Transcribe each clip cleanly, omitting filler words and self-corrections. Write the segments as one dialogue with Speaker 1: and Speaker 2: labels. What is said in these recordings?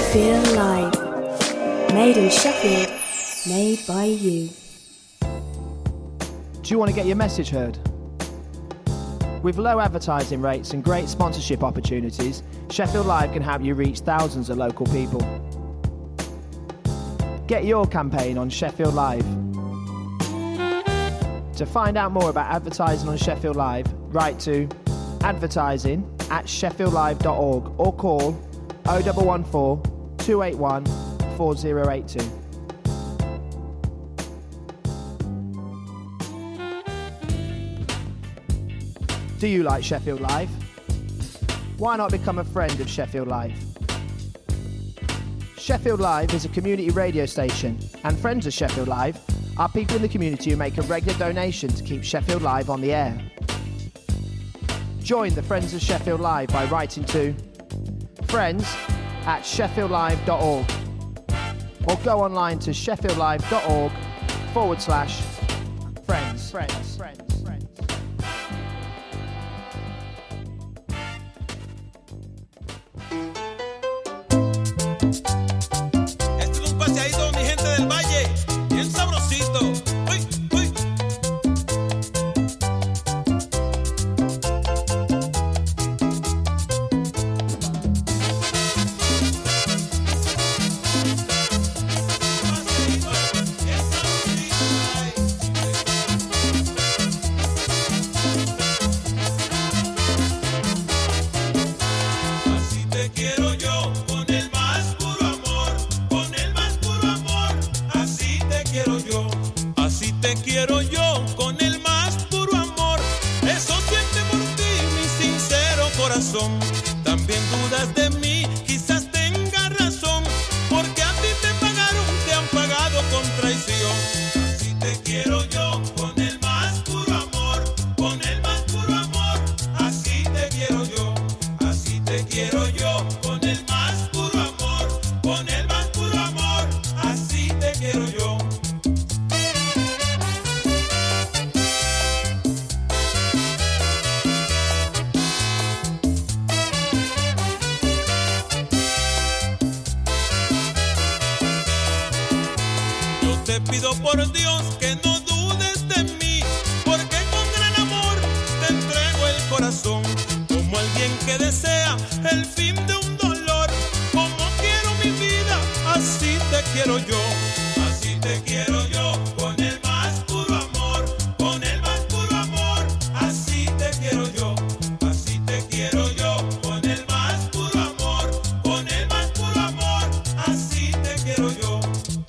Speaker 1: Sheffield Live. Made in Sheffield, made by you.
Speaker 2: Do you want to get your message heard? With low advertising rates and great sponsorship opportunities, Sheffield Live can help you reach thousands of local people. Get your campaign on Sheffield Live. To find out more about advertising on Sheffield Live, write to advertising@sheffieldlive.org or call 0114 281 4082. Do you like Sheffield Live? Why not become a friend of Sheffield Live? Sheffield Live is a community radio station, and friends of Sheffield Live are people in the community who make a regular donation to keep Sheffield Live on the air. Join the Friends of Sheffield Live by writing to friends@sheffieldlive.org or go online to sheffieldlive.org/friends.
Speaker 3: Este es un paseadito, mi gente del valle, bien sabrosito. Uy, uy. Así te quiero yo, con el más puro amor, con el más puro amor. Así te quiero yo, así te quiero yo, con el más puro amor. Eso siente por ti mi sincero corazón. También dudas de mí, quizás tengas razón, porque a ti te pagaron, te han pagado con traición. Así te quiero yo, con el más puro amor, con el más puro amor. Así te quiero yo, así te quiero yo, con el más puro amor, con el más puro amor. Así te quiero yo. Yo te pido por Dios que no dudes de mí, porque con gran amor te entrego el corazón, como alguien que desea el fin de un dolor. Como quiero mi vida, así te quiero yo, así te quiero yo, con el más puro amor, con el más puro amor. Así te quiero yo, así te quiero yo, con el más puro amor, con el más puro amor. Así te quiero yo.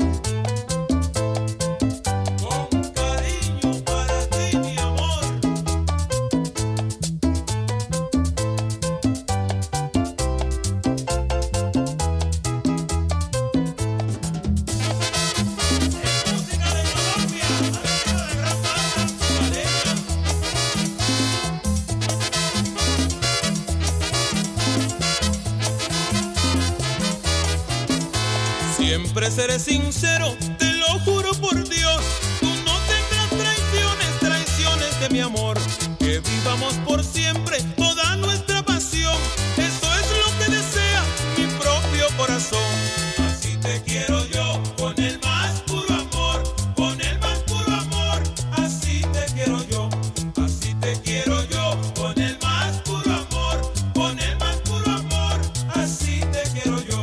Speaker 3: Con cariño para ti, mi amor. Música de Colombia, arriba de Gran Banda, Valeria. Siempre seré sincero, te lo juro por Dios. Tú no tendrás traiciones, traiciones de mi amor. Que vivamos por siempre toda nuestra pasión. Eso es lo que desea mi propio corazón. Así te quiero yo, con el más puro amor, con el más puro amor. Así te quiero yo, así te quiero yo, con el más puro amor, con el más puro amor. Así te quiero yo.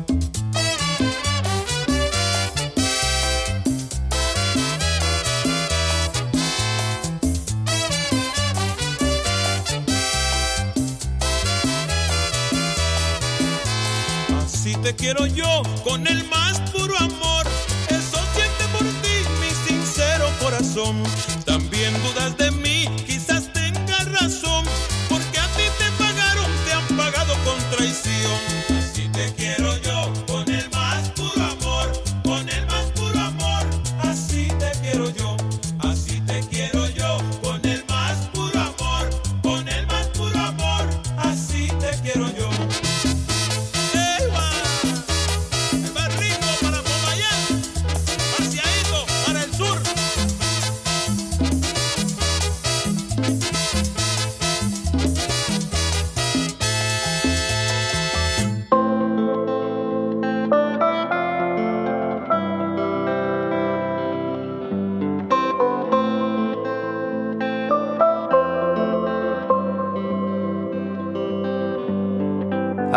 Speaker 3: Así te quiero yo, con el más puro amor. Eso siente por ti mi sincero corazón. También dudas de mí, quizás tengas razón, porque a ti te pagaron, te han pagado con traición. Así te quiero yo, con el más puro amor, con el más puro amor. Así te quiero yo, así te quiero yo, con el más puro amor, con el más puro amor. Así te quiero yo. ¡Eva! El más rico para Popayán, paseadito para el sur.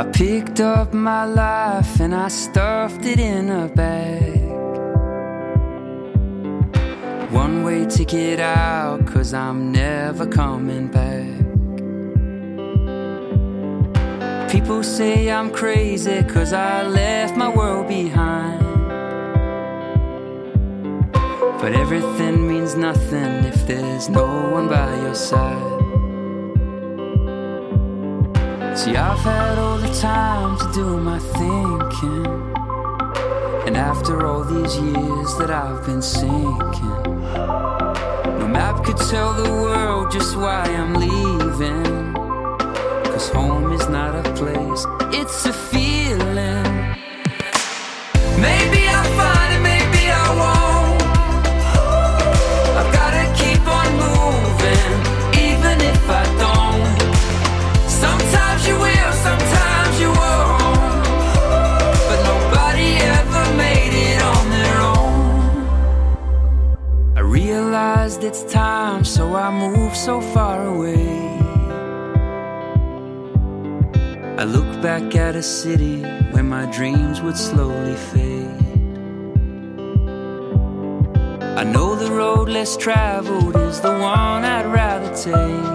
Speaker 4: picked up my life and I stuffed it in a bag. One-way ticket out, 'cause I'm never coming back. People say I'm crazy 'cause I left my world behind. But everything means nothing if there's no one by your side. See, I've had all the time to do my thinking, and after all these years that I've been sinking, no map could tell the world just why I'm leaving. 'Cause home is not a place, it's a feeling. Maybe I'll find it, maybe I won't. I've gotta keep on moving, even if I don't. Sometimes you will, sometimes you won't. But nobody ever made it on their own. I realized it's time, so I moved so far away. I look back at a city where my dreams would slowly fade. I know the road less traveled is the one I'd rather take.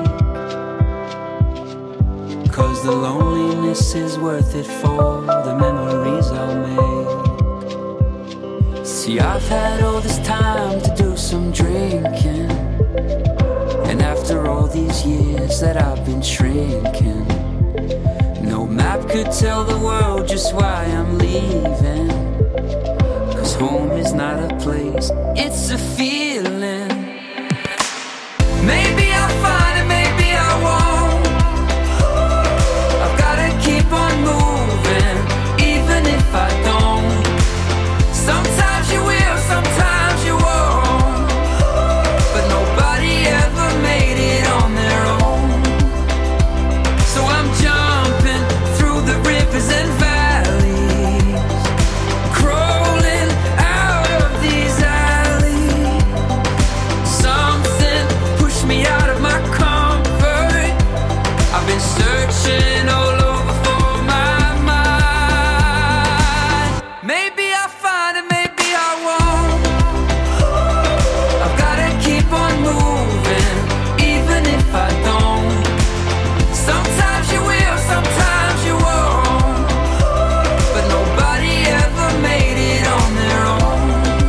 Speaker 4: 'Cause the loneliness is worth it for the memories I'll make. See, I've had all this time to do some drinking, and after all these years that I've been shrinking, no map could tell the world just why I'm leaving. 'Cause home is not a place, it's a feeling. Maybe I'll find it, maybe I won't. I've gotta keep on moving, even if I don't. Sometimes you will, sometimes you won't. But nobody ever made it on their own. So I'm jumping through the rivers and valleys, crawling out of these alleys. Something pushed me out of my comfort. I've been searching all over for my mind. Maybe I'll find it, maybe I won't. I've gotta keep on moving, even if I don't. Sometimes you will, sometimes you won't. But nobody ever made it on their own.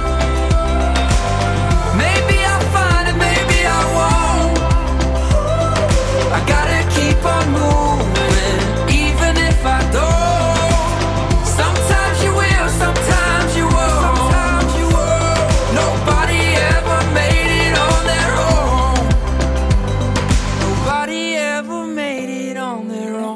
Speaker 4: Maybe I'll find it, maybe I won't. I gotta keep on moving, even if I don't. Sometimes you will, sometimes you won't. Nobody ever made it on their own. Nobody ever made it on their own.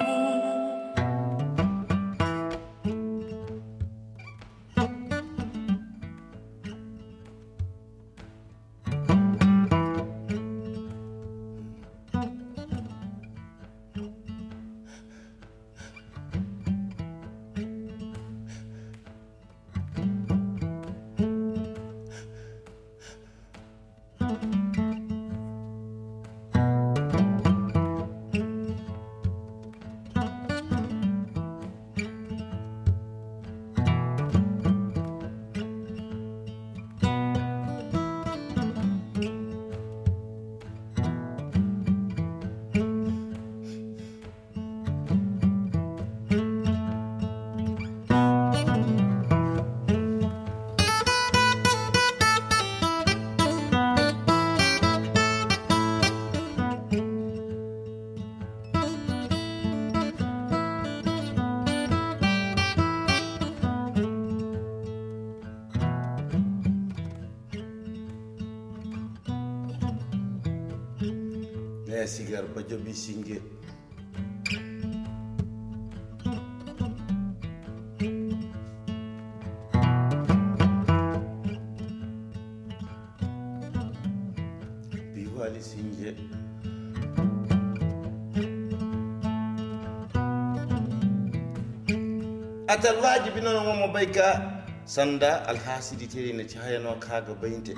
Speaker 5: Sigar Bajo Bisinge. Biwali Singe. Atal wajibi non mo bayka sanda alhasidi tere na chayano kaga baynte.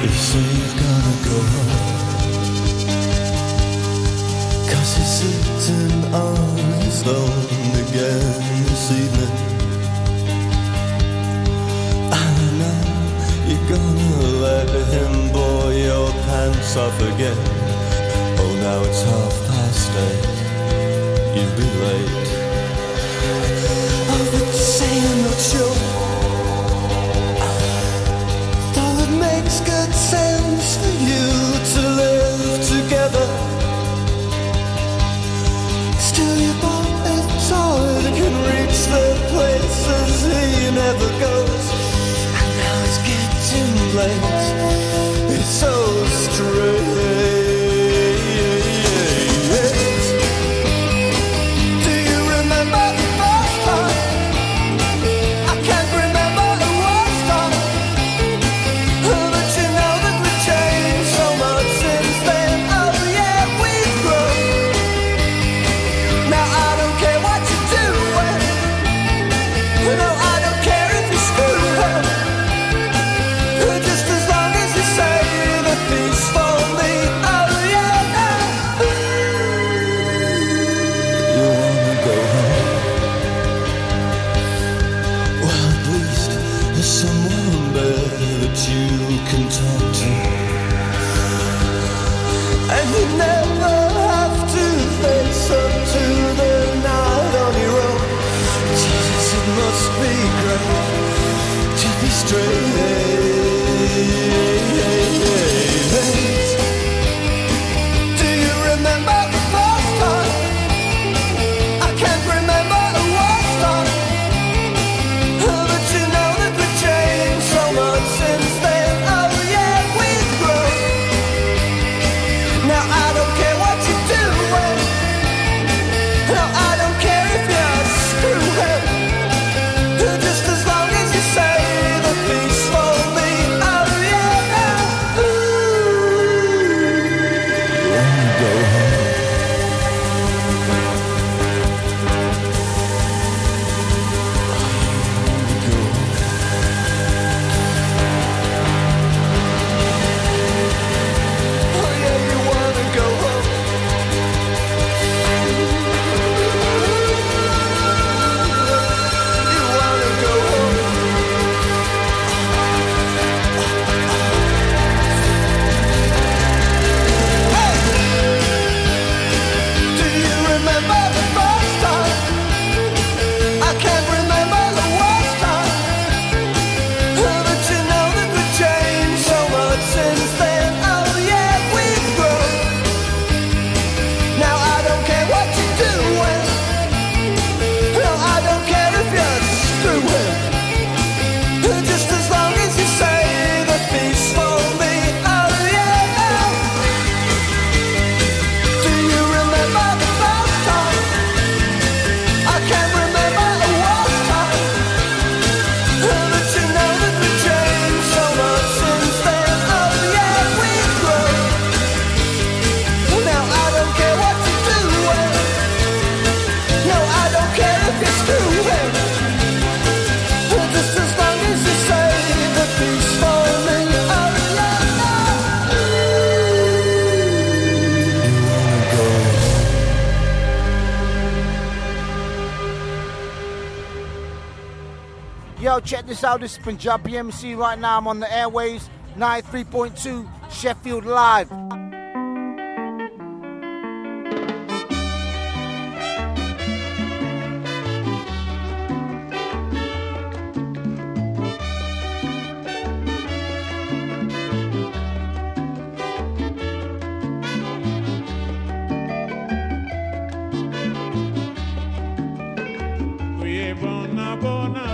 Speaker 6: He said he's gonna go home, 'cause he's sitting on his own again this evening. I know you're gonna let him blow your pants off again. Oh, now it's 8:30, you'll be late. Oh, but saying not sure, though it makes good sense for you to live together. Still you both it's hard, can reach the places he never goes. And now it's getting late, it's so strange. Do you remember the first time? I can't remember the worst time. But you know that we've changed so much since then. Oh yeah, we've grown. Now I don't care what you do. No, I don't care if you screw up. Just as long as you say the peace for me. Oh yeah. You wanna go home? Well, at least there's someone there that you can talk to. And you never have to face up to the night on your own. Jesus, it must be great to be straight. Do you remember the first time? I can't remember the worst time. But you know that we've changed so much since then. Oh yeah, we've grown. Now I don't care what you do. No, I don't care if you're screwing. Just as long as you say the peace for me. Oh yeah. Go home. Oh yeah, you wanna go home. You wanna go home. Do you remember the first time? I can't remember the worst time. But you know that we've changed so much since then. Oh yeah, we've grown. Now I don't care what you do. No, I don't care if you're screwing. Just as long as you say the peace for me. Oh yeah. Do you remember the first time? I can't remember the worst time. But you know that we've changed so much since then. Oh yeah, we've grown. Now I don't care what you do. No, I don't care if you're screwing. Just as long as you say the peace for me. Oh yeah. You wanna go?
Speaker 7: Yo, check this out. This is Punjabi MC right now. I'm on the airways, 93.2 Sheffield Live.
Speaker 3: Kuye bona bona,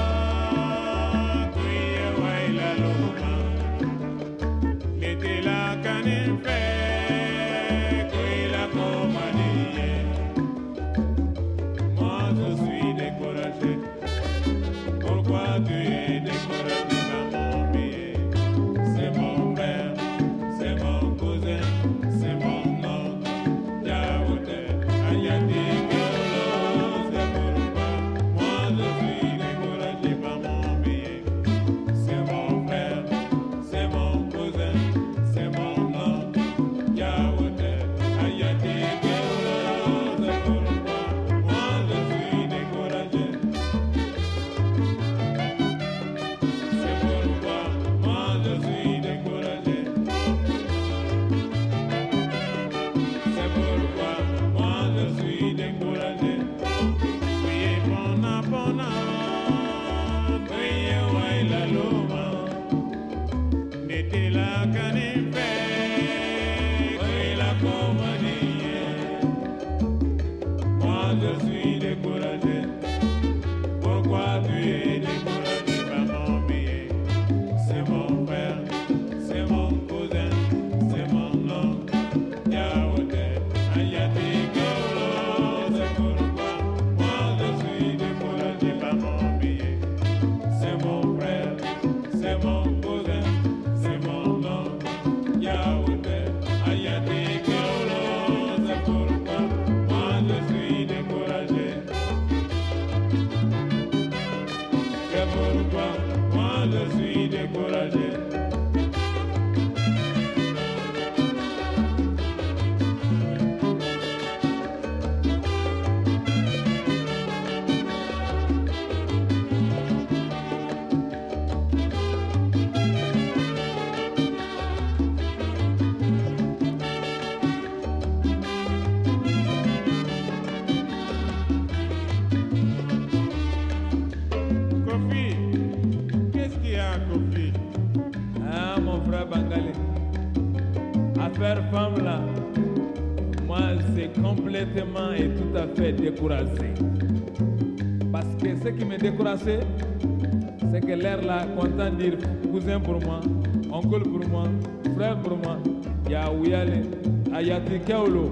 Speaker 3: kuye waila luma. L'été la canne fait, kuye la comanie. Moi je suis découragé. Pourquoi tu es découragé, maman mie? C'est mon frère, c'est mon cousin, c'est mon oncle. Yaoundé, Ayati, Golo, c'est pourquoi. Moi je suis découragé, maman mie. C'est mon frère, c'est mon cousin,
Speaker 8: affaire femme là, moi c'est complètement et tout à fait découragé. Parce que ce qui me découragé, c'est que l'air là, content de dire cousin pour moi, oncle pour moi, frère pour moi, ya ouyale, ayati keolo.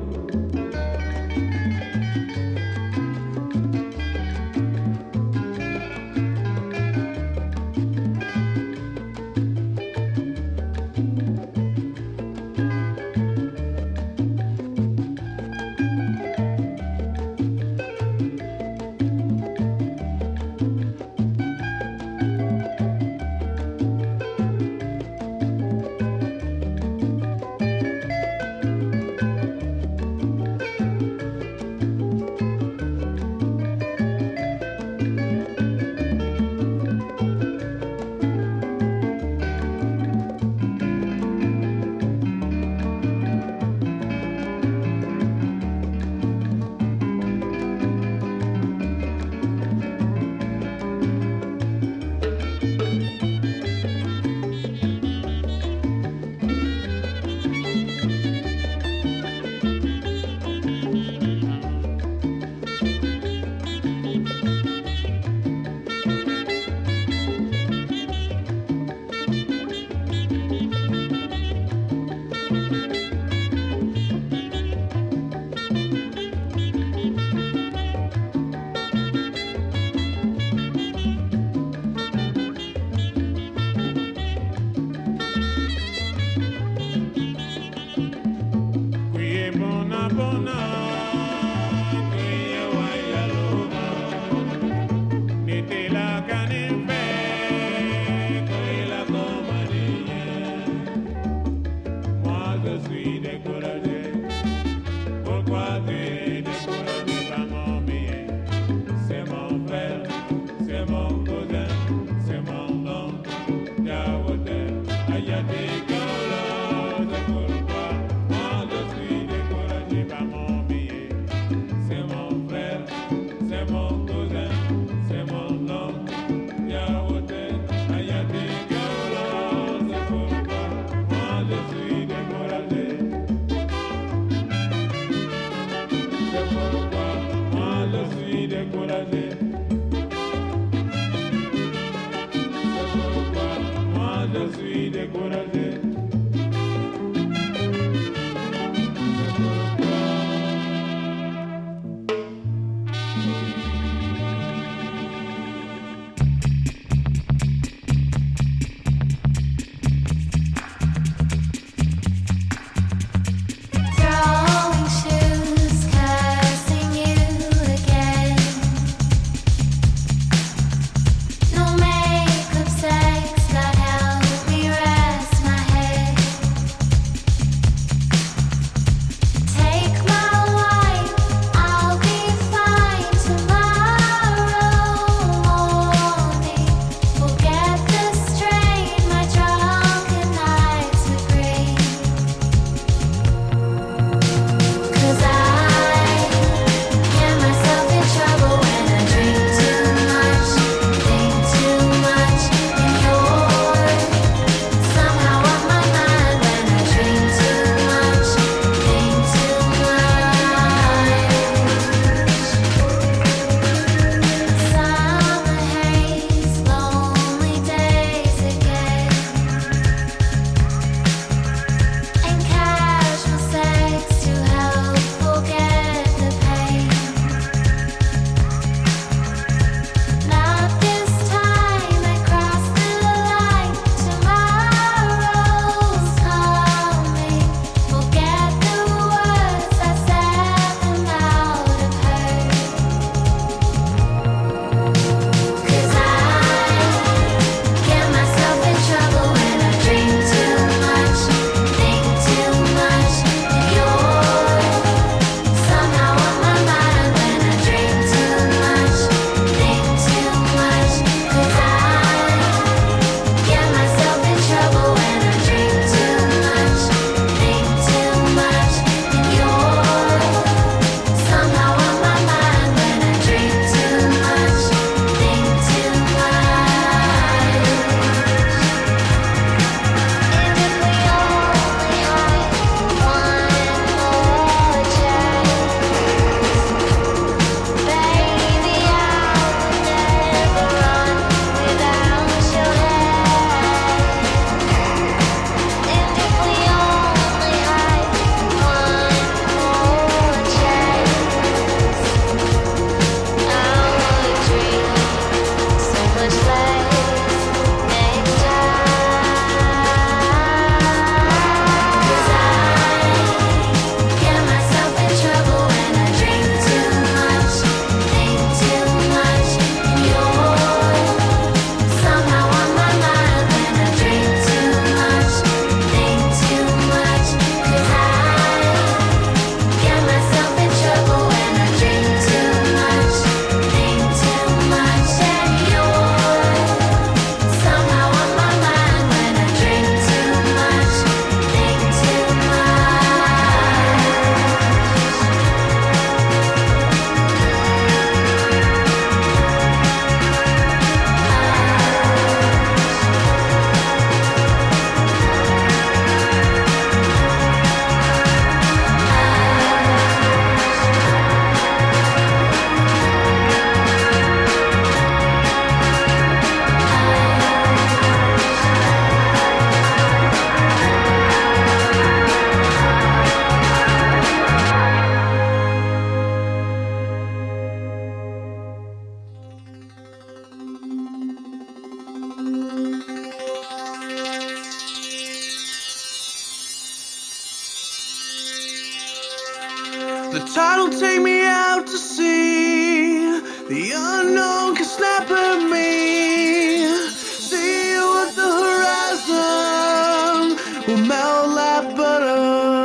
Speaker 9: Découragé.
Speaker 6: The tide will take me out to sea. The unknown can snap at me. See you at the horizon. We'll melt like butter.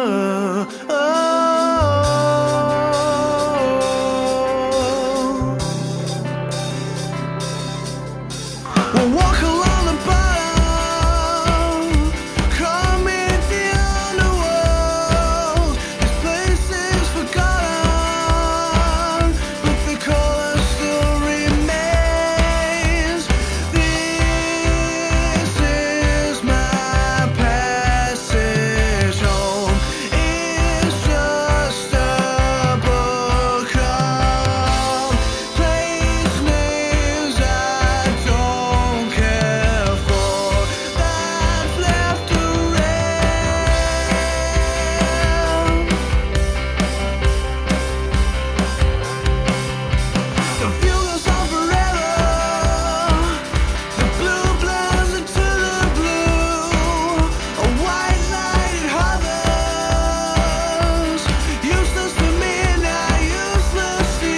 Speaker 6: We'll walk along the bottom, coming the underworld. This place is forgotten, but the color still remains. This is my passage home. It's just a book of place names I don't care for, that's left around. The view goes on forever. The blue blends into the blue. A white light it hovers. Useless to me, not useless to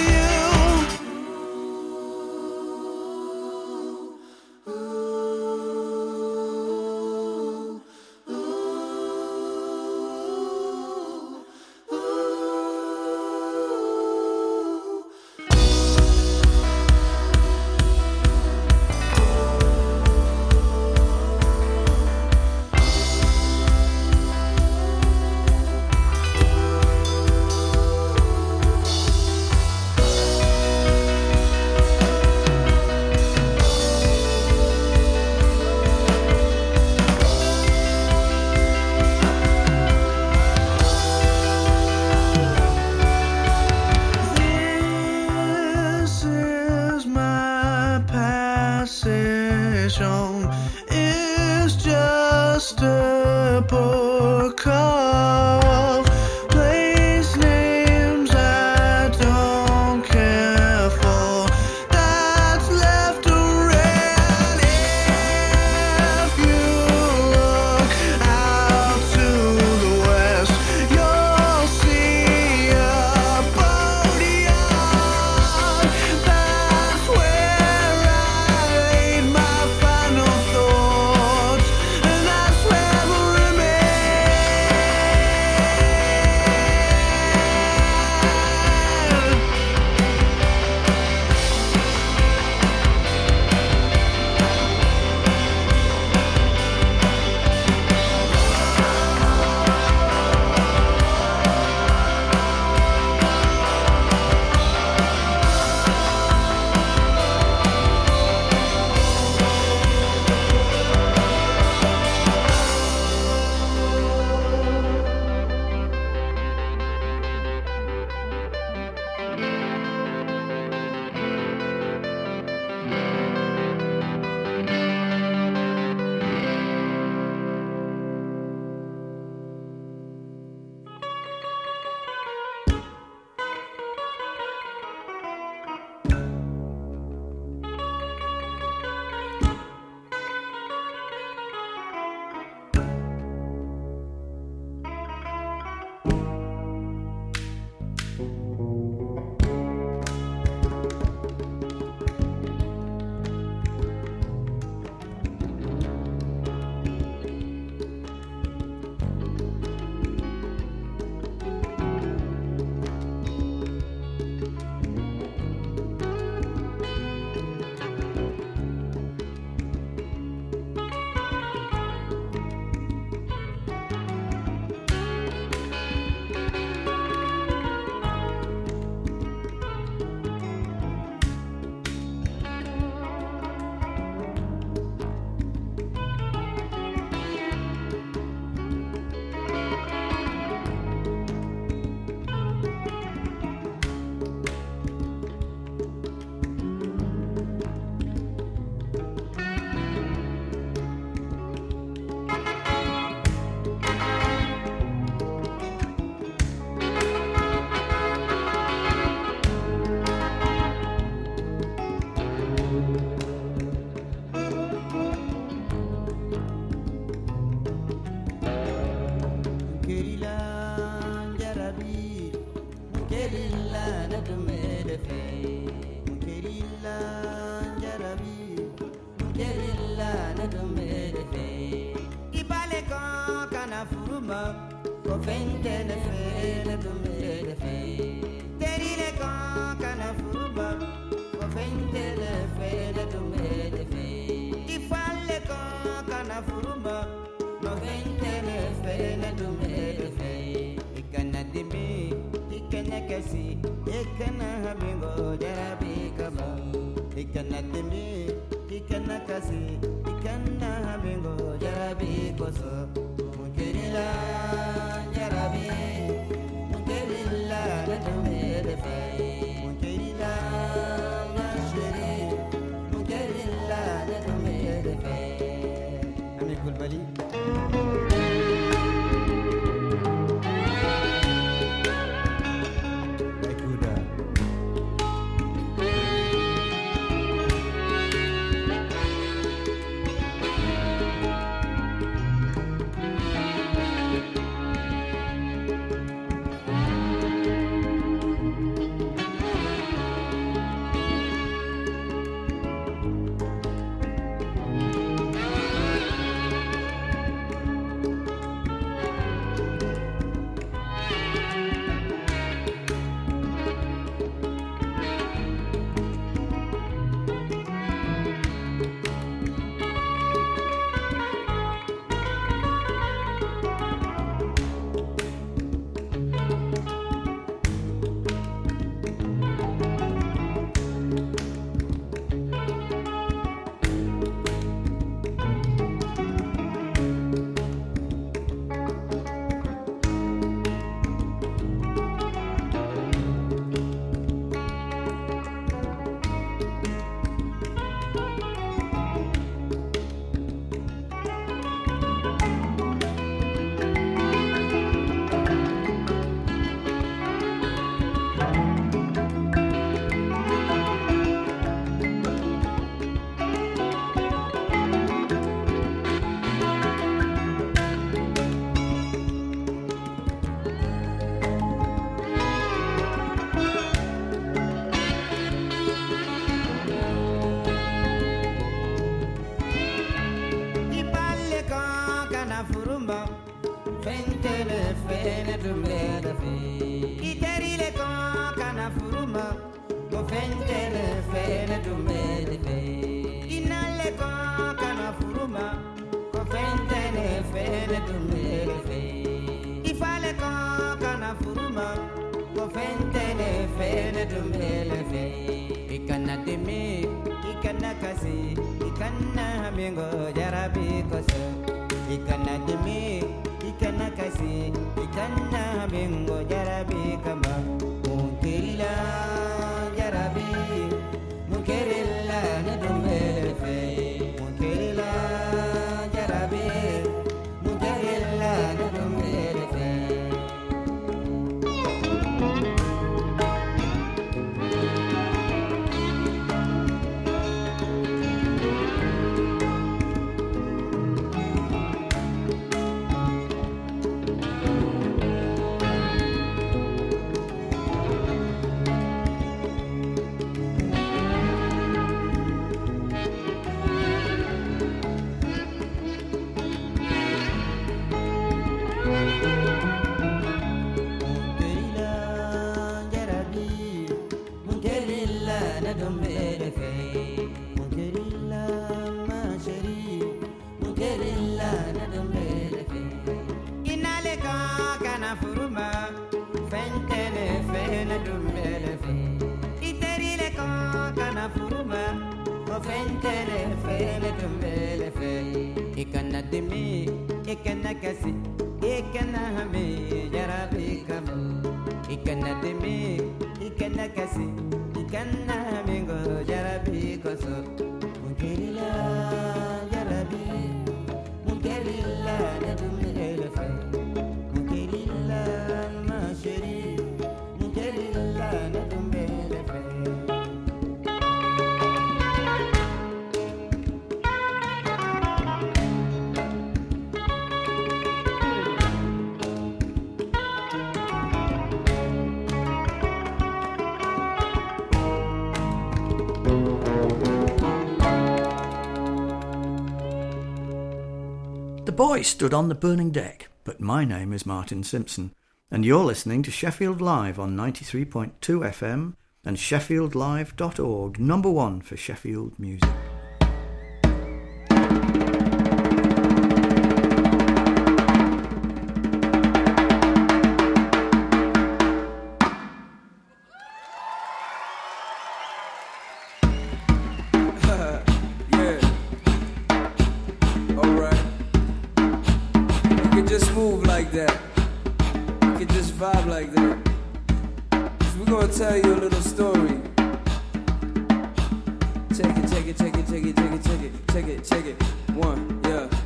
Speaker 6: This is my passage home. It's just a book of place names I don't care for, that's left around. If you look out to the west, you'll see a boat yard. That's where I laid my final thoughts, and that's where we'll remain.
Speaker 9: furuma ko fentene fele dumele fe terile kana furuma ko fentene fele dumele fe ifalle kana furuma no fentene fele dumele fe ikana dimi ikana kasi ikana habingo jarabi kama ikana dimi ikana kasi ikana habingo jarabi koso munkerila jarabi munkerila nadumele fe munkerila nasheri munkerila nadumele fe amikul bali
Speaker 10: The boy stood on the burning deck, but my name is Martin Simpson, and you're listening to Sheffield Live on 93.2 FM and sheffieldlive.org, number one for Sheffield music.
Speaker 11: Tell you a little story. Take it. One,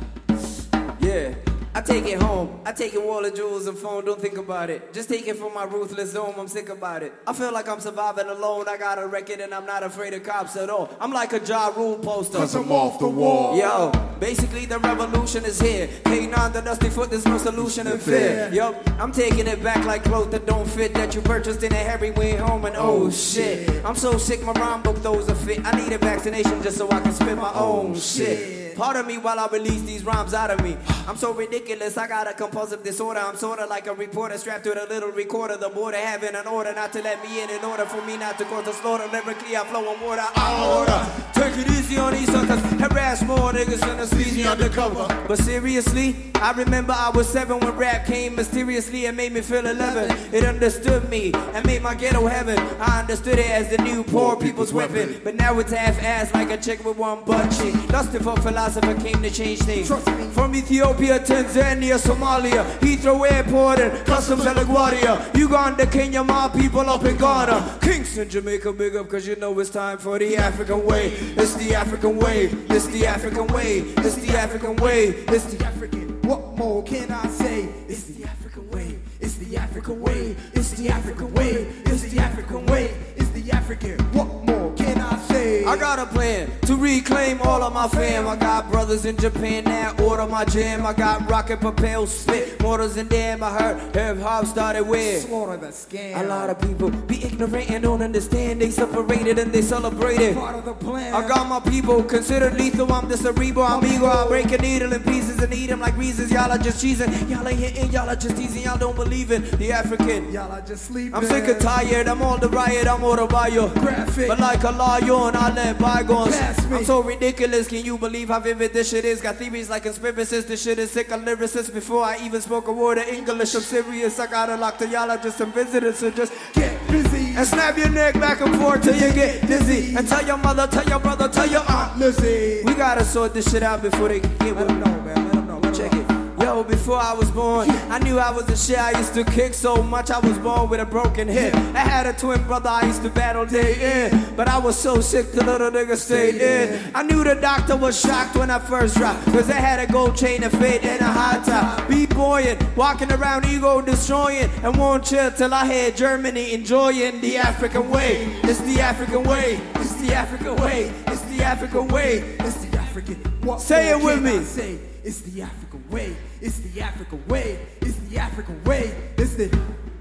Speaker 11: yeah. I take it home. I take it wall of jewels and phone. Don't think about it. Just take it from my ruthless dome. I'm sick about it. I feel like I'm surviving alone. I got a record and I'm not afraid of cops at all. I'm like a Ja Rule poster. 'Cause I'm off the wall. Yo, basically the revolution is here. Hating on the dusty foot, there's no solution in fear. Yup, I'm taking it back like clothes that don't fit, that you purchased in a hurry way home and oh shit. I'm so sick, my rhyme book those are fit. I need a vaccination just so I can spit my own shit. Pardon me while I release these rhymes out of me. I'm so ridiculous, I got a compulsive disorder. I'm sorta like a reporter strapped to a little recorder. The border having an order not to let me in order for me not to cause a slaughter. Lyrically I flow in water, I order. Take it easy on these suckers. Harass more niggas than a sleazy undercover. But seriously, I remember I was 7 when rap came mysteriously and made me feel 11. It understood me and made my ghetto heaven. I understood it as the new poor people's weapon. But now it's half-assed like a chick with one butt cheek. Lusted for philosopher came to change things. From Ethiopia, Tanzania, Somalia, Heathrow Airport and Customs and LaGuardia, Uganda, Kenya, my people up in Ghana, Kingston, Jamaica, big up cause you know it's time for the African way. It's the African way, it's the African way, it's the African way, it's the African. What more can I say? It's the African way, it's the African way, it's the African way, it's the African way, it's the African. What more can I say? I got a plan to reclaim all of my fam. I got brothers in Japan that order my jam. I got rocket propelled spit mortars and damn. I heard hip-hop started with slaughter the scam. A lot of people be ignorant and don't understand. They separated and they celebrated. Part of the plan. I got my people considered lethal. I'm the cerebral, I'm ego. I break a needle in pieces and eat them like reasons. Y'all are just cheesing. Y'all ain't hitting, y'all are just teasing. Y'all don't believe in the African. Y'all are just sleeping. I'm sick and tired. I'm on the riot. I'm on the bio. Graphic. But like a lion, I let bygones. I'm so ridiculous. Can you believe how vivid this shit is? Got theories like conspiracists. This shit is sick. A lyricist before I even spoke a word of English. I'm serious. I got a lock to y'all. are just some visitors. So just get busy and snap your neck back and forth till you get dizzy. And tell your mother, tell your brother, tell your aunt Lizzie. We gotta sort this shit out before they can get with me. Check it. Yo, before I was born, I knew I was a shit. I used to kick so much, I was born with a broken hip. I had a twin brother, I used to battle day in. But I was so sick, the little nigga stayed in. I knew the doctor was shocked when I first dropped, cause I had a gold chain of fate and a high top. Be buoyant, walking around ego destroying, and won't chill till I hear Germany enjoying the African way. It's the African way, it's the African way, it's the African way, it's the African. What say it with me. Say, it's the African way, it's the African way, it's the African way, it's the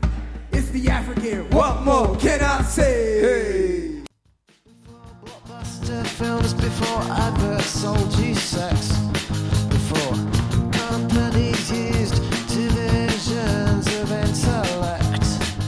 Speaker 11: African. What more can I say? Hey.
Speaker 6: Blockbuster films, before adverts sold you sex, before companies used divisions of intellect.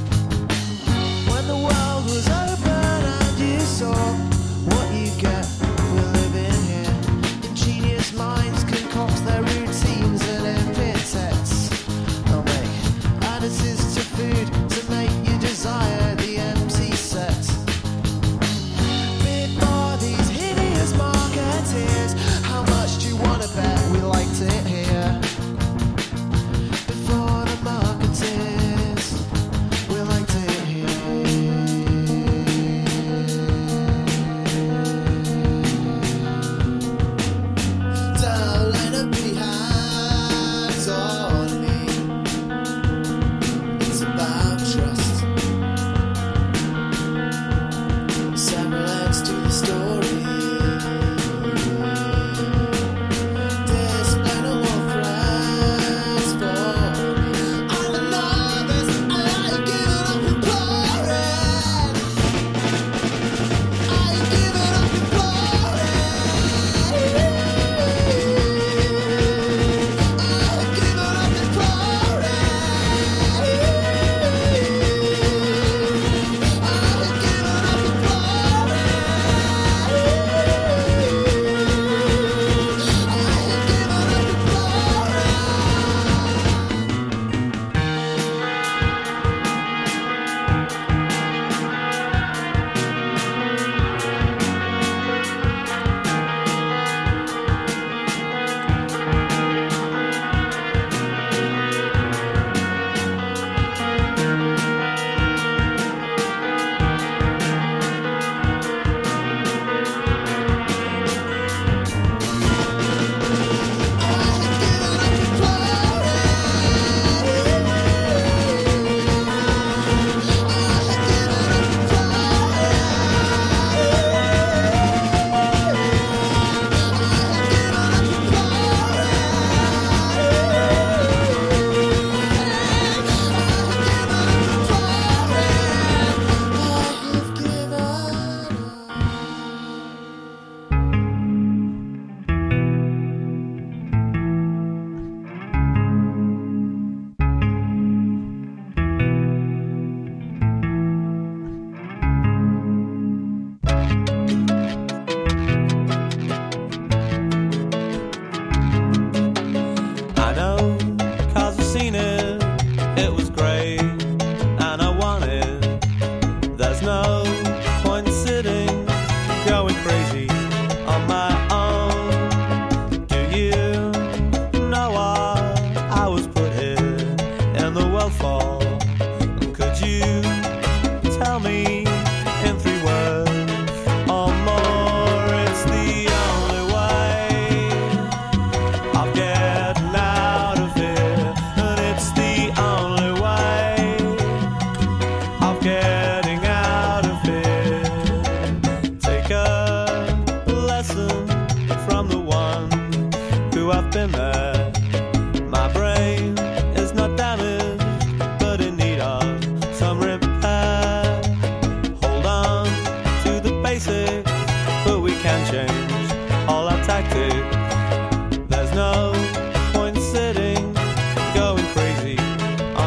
Speaker 6: When the world was open and you saw what you get, we're living here. Ingenious minds concoct their routines and epithets. They'll make additives to food to make you desire the empty set. Bid for these hideous marketeers. How much do you want to bet we liked it here? Before the marketeers, we liked it here. Don't let it be hands on me. It's about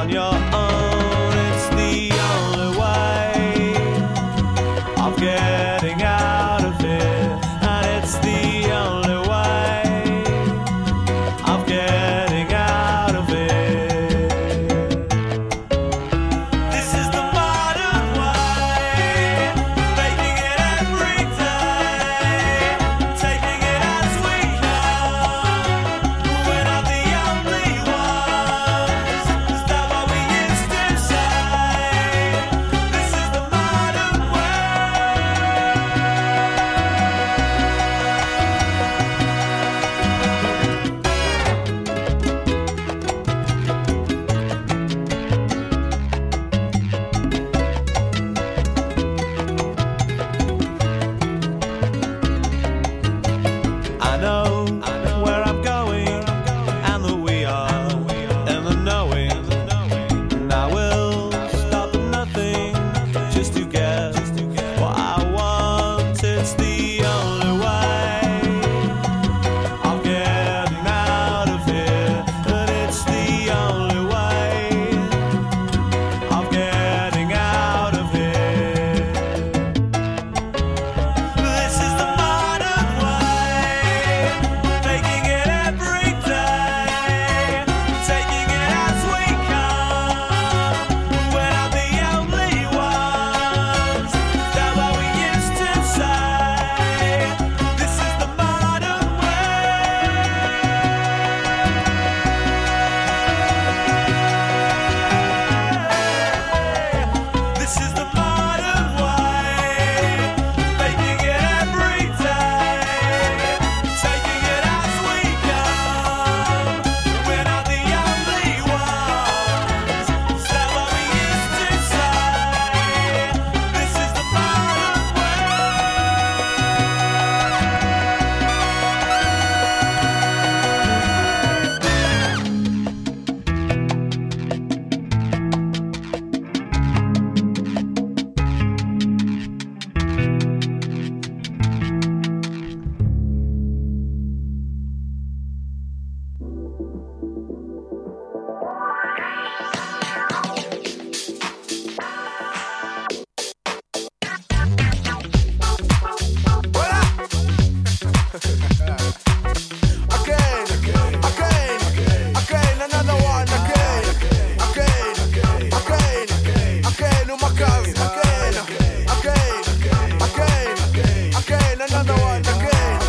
Speaker 3: on your own. It's the only way of getting out of here, and it's the only way of getting out of here. This is the modern way, making it every day, taking it as we come. We're not the only ones. Is that what we used to say? This is the modern I know where I'm going, and that we are in the knowing. And I will stop at nothing just to get what I want. It's the only way of getting out of here, and it's the only way of getting out of here. This is the modern way, making it every day, taking it as we come. We're not the only ones. That's what we used to say. This is the modern way. This is the modern way, making it every day, taking it as we come. We're not the only ones. Is that what we used to say? This is the modern
Speaker 6: Again, another one, again, no macaws, again, another one, again.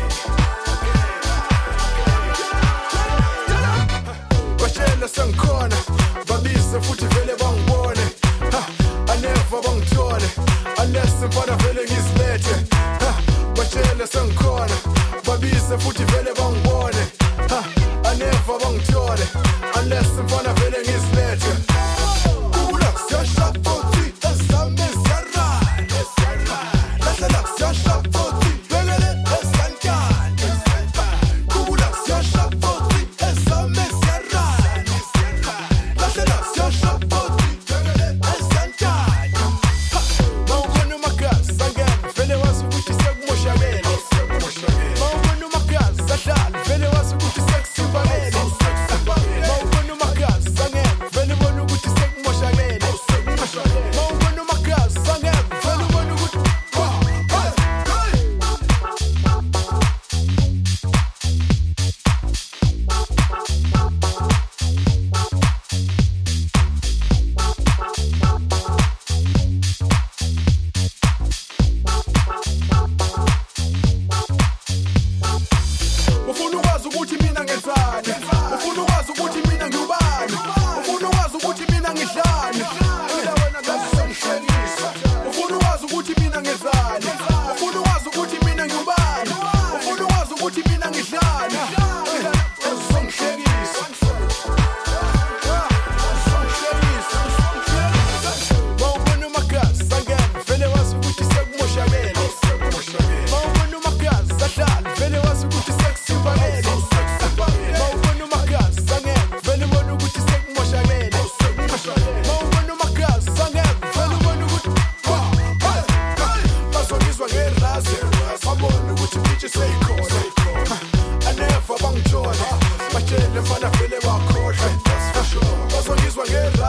Speaker 6: Bashela sankona, babisa futhi vele bangibone. I never bangithole, unless mfana vele ngisilethe. Bashela sankona, babisa futhi vele bangibone. I never bangithole, unless mfana vele ngisilethe. Kula siyashap futhi esami siyarana. Lasela siyashap futhi vele esankani. Kula siyashap futhi esami siyarana. Lasela siyashap futhi vele esankani. Mawubona uMagasa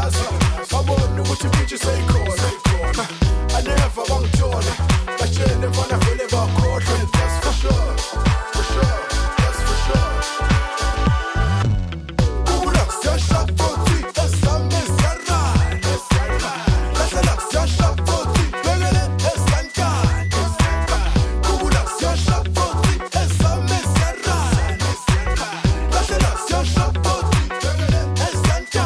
Speaker 12: Gaza. I wonder what you preacher say, call. I never want to join. But you never feel about court. That's for sure. For sure. That's for sure. L'action shop foti, essa miserra. L'action shop foti, begele esanka. L'action shop foti, essa miserra. L'action shop foti, begele esanka.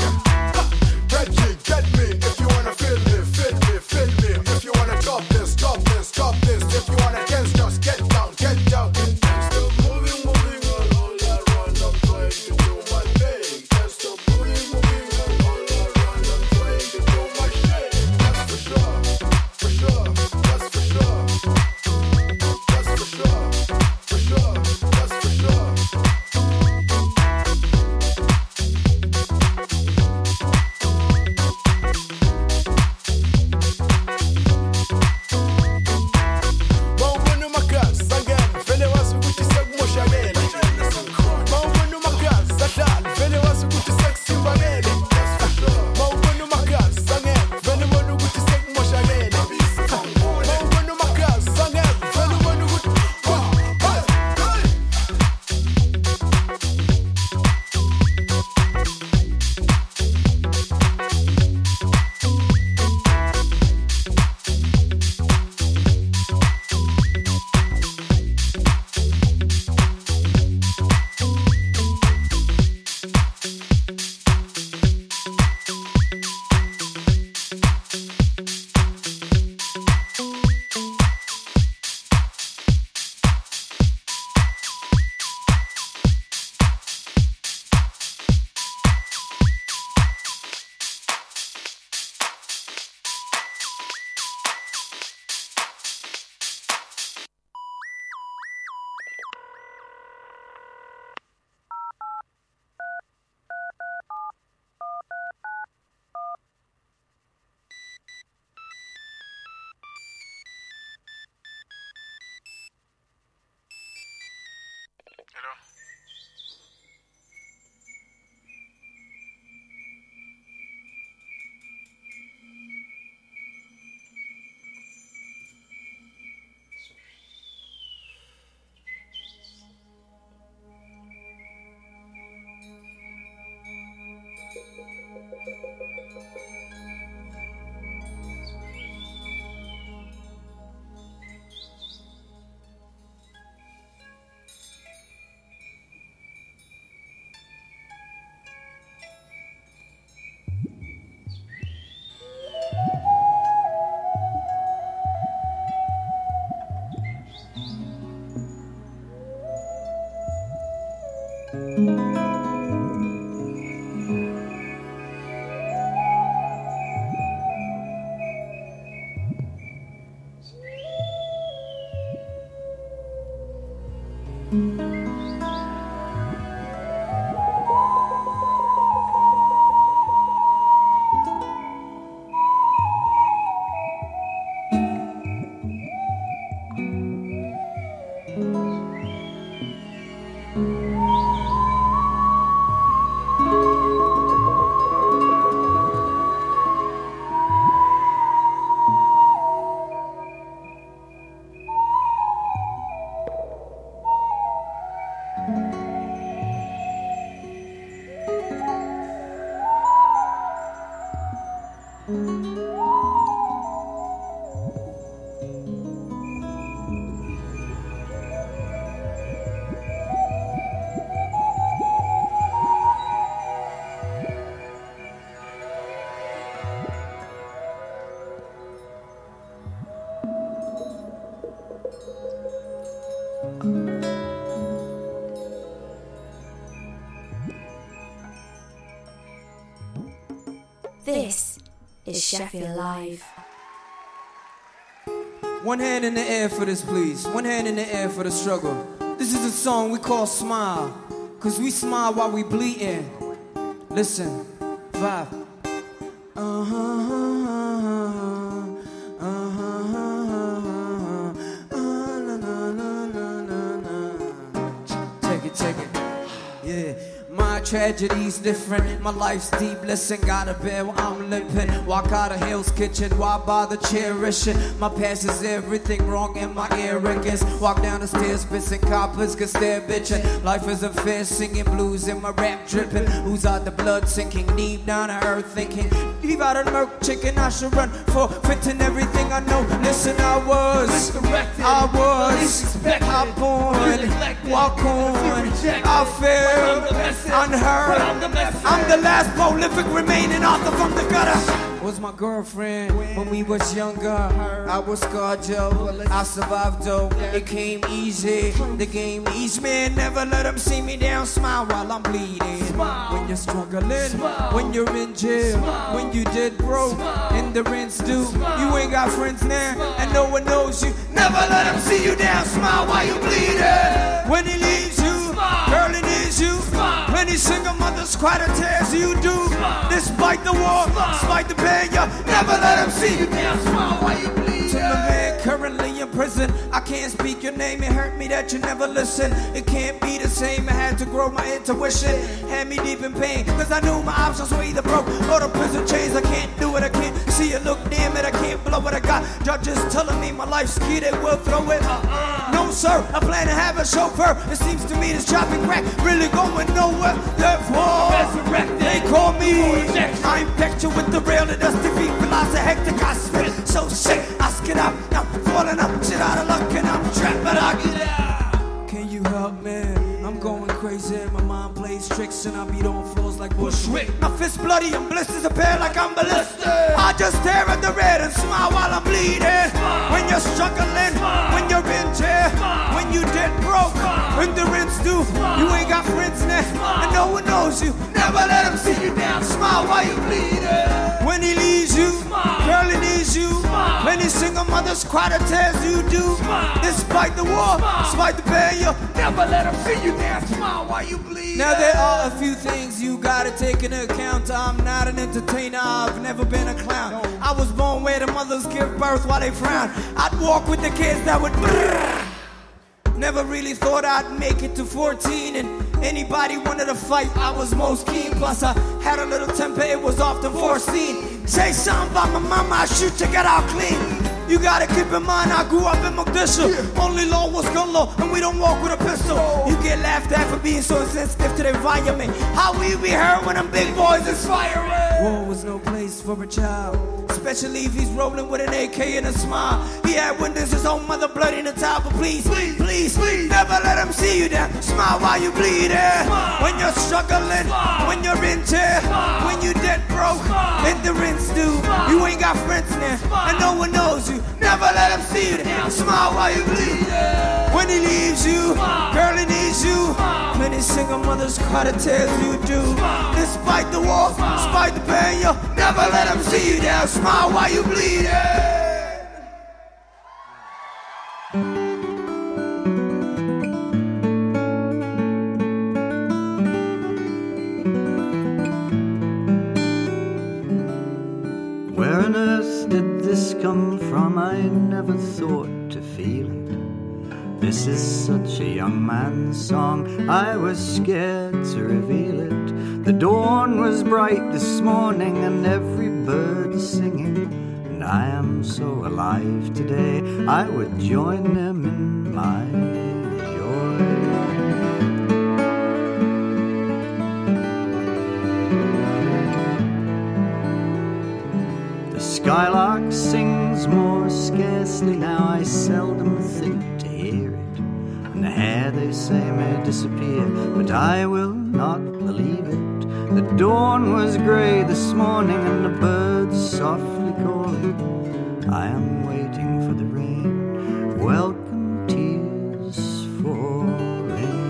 Speaker 12: Get me if you wanna feel me, feel me, feel me. If you wanna drop this, drop this, drop this. If you wanna dance, just get down, get down, get down. Still moving, moving all around. I'm trying to do my thing. Just still moving, moving all around. I'm trying to do my shit. That's for sure, for sure. That's for sure. That's for sure, for sure. That's for sure. Mambo no makasa again, vele wasu kuti sekumosha gele. Mambo no makasa dal, vele wasu kuti sekumba gele. Mambo no makasa again, vele wasu kuti sekumosha gele. Mambo no makasa again, vele wasu kuti.
Speaker 1: This is Sheffield Live.
Speaker 11: One hand in the air for this, please. One hand in the air for the struggle. This is a song we call Smile, 'cause we smile while we bleeding. Listen, vibe. Take it. Yeah, my tragedy's different. My life's deep, listen, gotta bear while I'm limping. Walk out of Hell's Kitchen, why bother cherishing? My past is everything wrong in my arrogance. Walk down the stairs, pissing coppers, cause they're bitching. Life is unfair, singing blues in my rap dripping. Who's out the blood sinking, deep down to earth thinking. Leave out a murk chicken, I should run for fitting everything I know. Listen, I was born, walk on, I feel unheard. I'm the last prolific remaining author from the gutter. Was my girlfriend when we was younger. I was scarred, Joe. I survived, though. It came easy. The game each man never let them see me down. Smile while I'm bleeding. When you're struggling, when you're in jail, when you did broke, and the rent's due. You ain't got friends now, and no one knows you. Never let them see you down. Smile while you bleeding. When he leaves you, girl, it is you. Many single mothers cry the tears you do. Despite the war, despite the pain, you never let them see you down. Smile while you bleed. To the man currently in prison, I can't speak your name. It hurt me that you never listen. It can't be the same. I had to grow my intuition. Had me deep in pain, cause I knew my options were either broke or the prison chains. I can't do it, I can't see it. Look, damn it, I can't blow what I got. Judges telling me my life's key, they will throw it. No, sir, I plan to have a chauffeur. It seems to me this chopping crack really going nowhere. Therefore, they call me. I'm picture with the rail and dusty feet. Philosophy hectic, I spit so sick. I skid up, now falling up, shit out of luck, and I'm trapped, but I get out. Can you help me? I'm going crazy. My mind plays tricks and I beat on floors like Bushwick. My fist bloody and blisters appear like I'm ballistic. I just stare at the red and smile while I'm bleeding. When you're struggling, when you're in jail, when you dead broke, when the rent's due, you ain't got friends now, and no one knows you. Never let them see you down. Smile while you bleeding. When he leaves you, girl, he needs you. Many single mothers cry the tears you do. Despite the war, despite the pain, you never let them see you down. Smile while you bleed. Now there are a few things you gotta take into account. I'm not an entertainer, I've never been a clown. I was born where the mothers give birth while they frown. I'd walk with the kids that would brrr. Never really thought I'd make it to 14, and anybody wanted to fight, I was most keen. Plus I had a little temper, it was often foreseen. Say something about my mama, I shoot you, get out clean. You gotta keep in mind I grew up in Mogadishu. Only law was gun law, and we don't walk with a pistol. You get laughed at for being so insensitive to the environment. How we be heard when them big boys is firing? War was no place for a child, especially if he's rolling with an AK and a smile. He had witnessed his own mother bloody in the towel, but please, never let him see you down. Smile while you bleed. When you're struggling, when you're in jail, when you dead broke, and the rent's due, you ain't got friends now, and no one knows you. Never let him see you down. Smile while you bleed. When he leaves you, girl, he needs you. Many single mothers cry the tears you do. Despite the war, despite the pain, you never let him see you down. Smile while you bleed.
Speaker 10: Where on earth did this come from? I never thought to feel it. This is such a young man's song, I was scared to reveal it. The dawn was bright this morning and every bird is singing, and I am so alive today, I would join them in my joy. The skylark sings more scarcely now, I seldom think to hear it. And the hair they say may disappear, but I will not believe it. The dawn was grey this morning and the birds softly calling. I am waiting for the rain, welcome tears falling.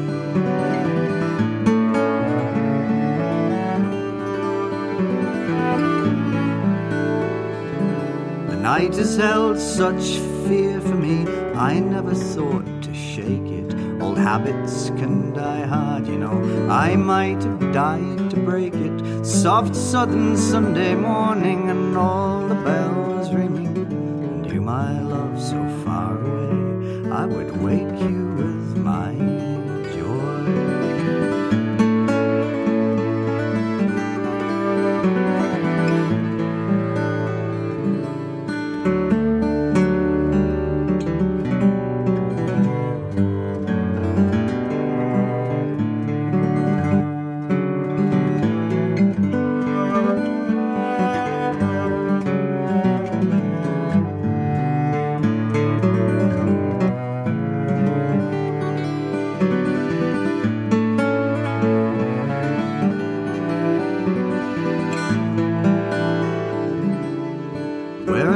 Speaker 10: The night has held such fear for me, I never thought to shake it. Old habits can die hard, you know, I might have died to break it. Soft southern Sunday morning and all the bells ringing, and you, my love, so far away, I would wake you with my joy.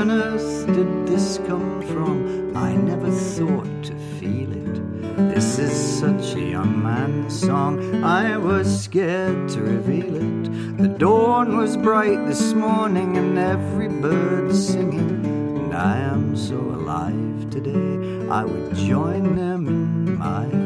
Speaker 10: on earth did this come from? I never thought to feel it. This is such a young man's song, I was scared to reveal it. The dawn was bright this morning and every bird singing, and I am so alive today, I would join them in my